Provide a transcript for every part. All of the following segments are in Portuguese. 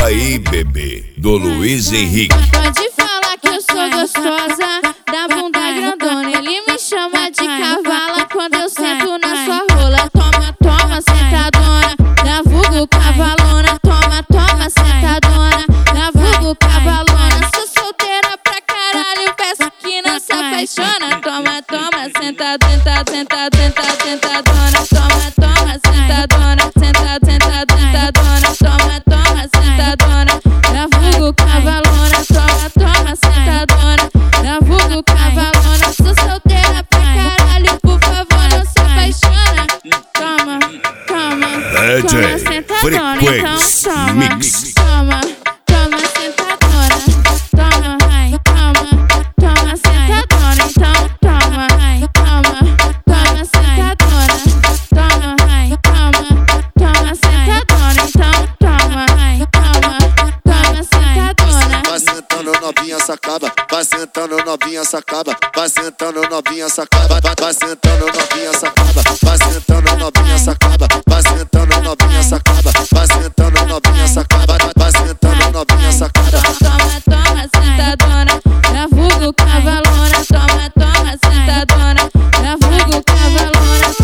aí, bebê, do Luiz Henrique. Pode falar que eu sou gostosa, da bunda grandona. Ele me chama de cavala quando eu sento na sua rola. Toma, toma, sentadona, da vulgo cavalona. Toma, toma, sentadona, da vulgo cavalona. Sou solteira pra caralho, peço que não se apaixona. Toma, toma, senta, tenta, tenta, tenta, tentadona. Toma, toma, sentadona, senta, tenta, tentadona. Toma, toma, sentadona, da vulgo cavalona. Toma, toma, sentadona, da vulgo cavalona. Sou solteira pra caralho, por favor não se apaixona. Toma, toma, toma, sentadona, então toma. Mix. Toma, toma, sentadona. Toma, toma, toma, sentadona, então toma. Toma, toma, sentadona. Toma, toma, toma, sentadona, então toma. Toma, toma, sentadona. Vai sentando novinha sacaba, vai sentando novinha sacaba, vai sentando novinha sacaba, vai sentando novinha sacaba, vai sentando novinha sacaba, vai sentando novinha sacaba, vai sentando novinha sacaba, vai sentando novinha sacaba. Toma, toma, sentadona, da vulgo cavalona. Toma, toma, sentadona, da vulgo cavalona.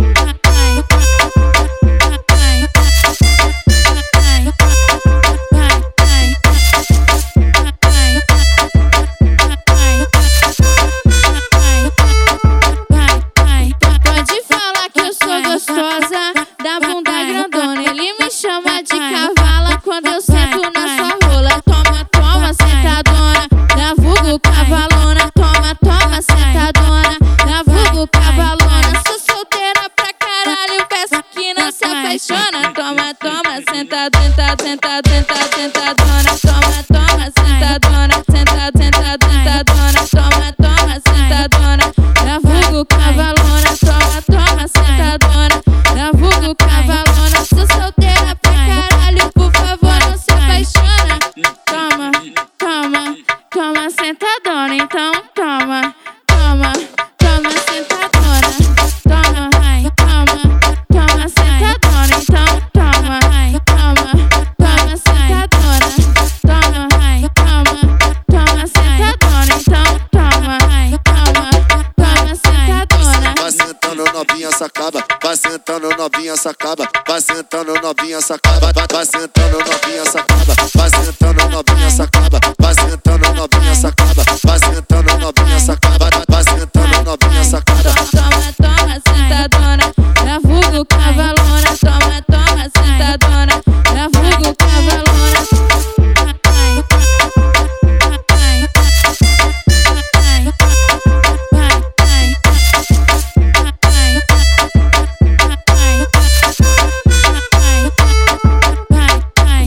Pode falar que eu sou gostosa, da bunda grandona. Ele me chama de cavala quando eu sento na sua rola. Toma, toma, sentadona, da vulgo cavalona. Toma, toma, sentadona, da vulgo cavalona. Sou solteira pra caralho, peço que não se apaixona. Toma, toma, senta, tenta, tenta, tenta, tentadona. Toma, toma, sentadona, senta, tenta, tentadona. Toma, toma, sentadona, da vulgo cavalona. Toma, toma, sentadona, da vulgo cavalona. Sou solteira pra caralho, por favor não se apaixona. Toma, toma, toma, sentadona, então toma. Toma, toma, sentadona. Toma, toma, toma, sentadona, então toma. Toma, toma, sentadona. Toma, toma, toma, sentadona, então toma. Toma, toma, sentadona. Vai sentando novinha sacaba, vai sentando novinha sacaba, vai sentando novinha sacaba, vai sentando novinha sacaba, vai sentando novinha sacaba, vai sentando novinha sacaba, vai sentando novinha sacaba.